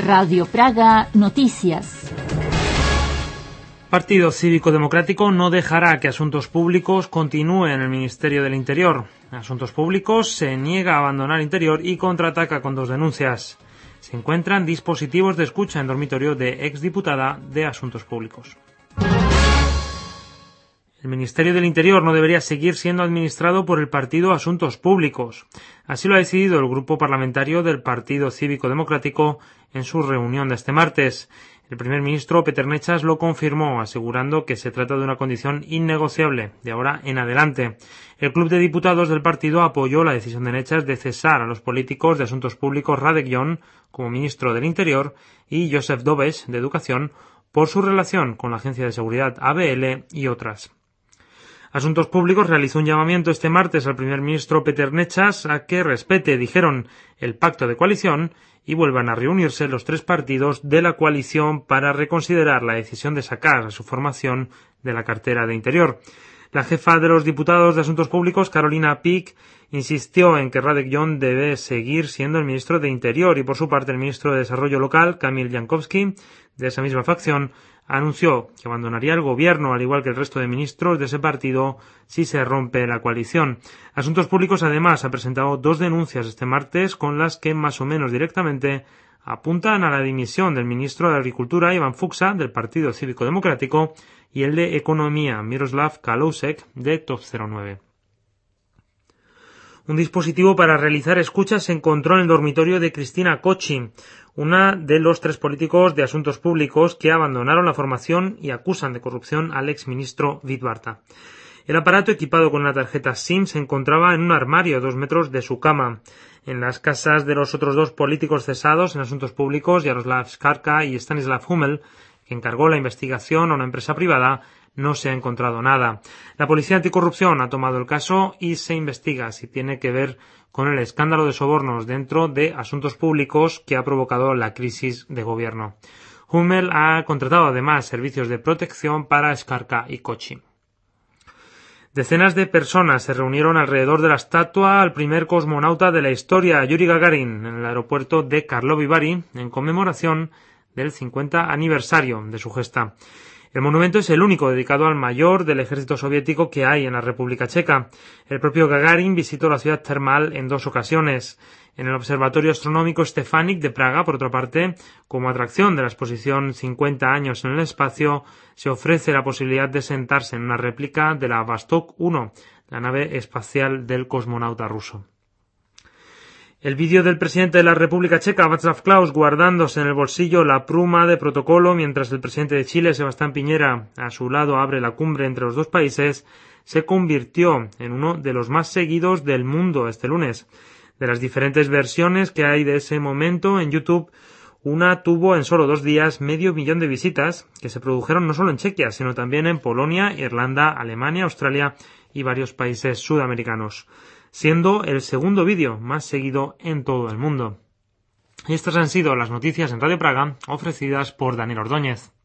Radio Praga Noticias. Partido Cívico Democrático no dejará que Asuntos Públicos continúe en el Ministerio del Interior. Asuntos Públicos se niega a abandonar Interior y contraataca con 2 denuncias. Se encuentran dispositivos de escucha en dormitorio de exdiputada de Asuntos Públicos. El Ministerio del Interior no debería seguir siendo administrado por el Partido Asuntos Públicos. Así lo ha decidido el grupo parlamentario del Partido Cívico Democrático en su reunión de este martes. El primer ministro Peter Nečas lo confirmó, asegurando que se trata de una condición innegociable de ahora en adelante. El club de diputados del partido apoyó la decisión de Nečas de cesar a los políticos de Asuntos Públicos Radek Jon como ministro del Interior y Josef Dobeš de Educación por su relación con la Agencia de Seguridad ABL y otras. Asuntos Públicos realizó un llamamiento este martes al primer ministro Peter Nečas a que respete, dijeron, el pacto de coalición y vuelvan a reunirse los 3 partidos de la coalición para reconsiderar la decisión de sacar a su formación de la cartera de Interior. La jefa de los diputados de Asuntos Públicos, Carolina Pich, insistió en que Radek Jon debe seguir siendo el ministro de Interior y, por su parte, el ministro de Desarrollo Local, Kamil Jankowski, de esa misma facción, anunció que abandonaría el gobierno, al igual que el resto de ministros de ese partido, si se rompe la coalición. Asuntos Públicos, además, ha presentado 2 denuncias este martes con las que, más o menos directamente, apuntan a la dimisión del ministro de Agricultura, Ivan Fuchsa, del Partido Cívico Democrático, y el de Economía, Miroslav Kalousek, de Top 09. Un dispositivo para realizar escuchas se encontró en el dormitorio de Cristina Kochi, una de los 3 políticos de Asuntos Públicos que abandonaron la formación y acusan de corrupción al exministro Vidbarta. El aparato, equipado con una tarjeta SIM, se encontraba en un armario a 2 metros de su cama. En las casas de los otros 2 políticos cesados en Asuntos Públicos, Jaroslav Skarka y Stanislav Humel, que encargó la investigación a una empresa privada, no se ha encontrado nada. La Policía Anticorrupción ha tomado el caso y se investiga si tiene que ver con el escándalo de sobornos dentro de Asuntos Públicos que ha provocado la crisis de gobierno. Hummel ha contratado además servicios de protección para Skarka y Kochi. Decenas de personas se reunieron alrededor de la estatua al primer cosmonauta de la historia, Yuri Gagarin, en el aeropuerto de Karlovy Vary, en conmemoración del 50 aniversario de su gesta. El monumento es el único dedicado al mayor del ejército soviético que hay en la República Checa. El propio Gagarin visitó la ciudad termal en 2 ocasiones. En el Observatorio Astronómico Stefanik de Praga, por otra parte, como atracción de la exposición 50 años en el espacio, se ofrece la posibilidad de sentarse en una réplica de la Vostok 1, la nave espacial del cosmonauta ruso. El vídeo del presidente de la República Checa, Václav Klaus, guardándose en el bolsillo la pluma de protocolo mientras el presidente de Chile, Sebastián Piñera, a su lado abre la cumbre entre los 2 países, se convirtió en uno de los más seguidos del mundo este lunes. De las diferentes versiones que hay de ese momento en YouTube, una tuvo en solo 2 días 500.000 de visitas que se produjeron no solo en Chequia, sino también en Polonia, Irlanda, Alemania, Australia y varios países sudamericanos, siendo el segundo vídeo más seguido en todo el mundo. Y estas han sido las noticias en Radio Praga, ofrecidas por Daniel Ordóñez.